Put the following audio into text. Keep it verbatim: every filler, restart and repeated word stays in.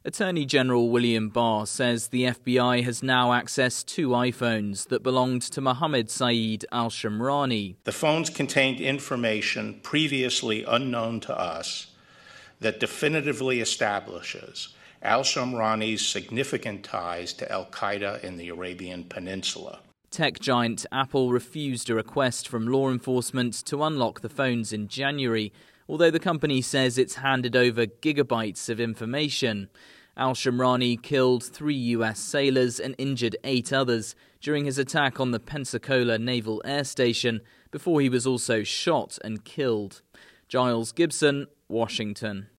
Attorney General William Barr says the F B I has now accessed two iPhones that belonged to Mohammed Saeed al-Shamrani. The phones contained information previously unknown to us that definitively establishes al-Shamrani's significant ties to al-Qaeda in the Arabian Peninsula. Tech giant Apple refused a request from law enforcement to unlock the phones in January, although the company says it's handed over gigabytes of information. Al-Shamrani killed three U S sailors and injured eight others during his attack on the Pensacola Naval Air Station, before he was also shot and killed. Giles Gibson, Washington.